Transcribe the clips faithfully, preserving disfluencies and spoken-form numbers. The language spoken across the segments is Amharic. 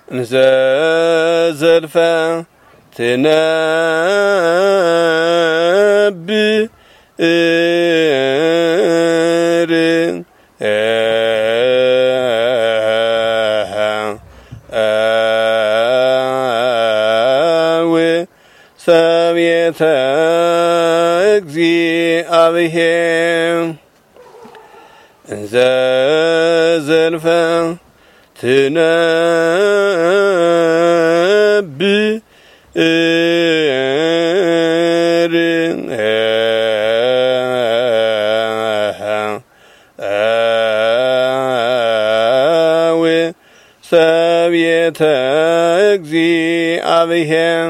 زلفا تنبئ سميت እግዚአብሔር ዘልፈ ትነብር ሰምየተ እግዚአብሔር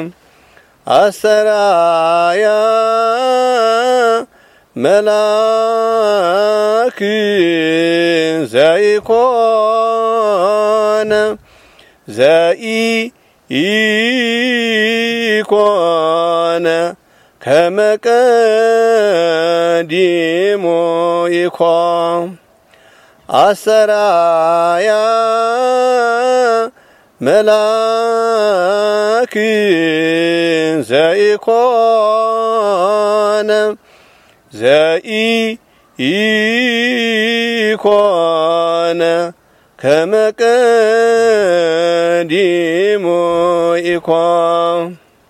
አሰራያ መላክ ዘይኮነ ዘይኮነ ከመቀዲሞ ይኮን አሰራያ መላክ ዘይኮነ ዘይኮነ ከመቀዲሞ ይኮን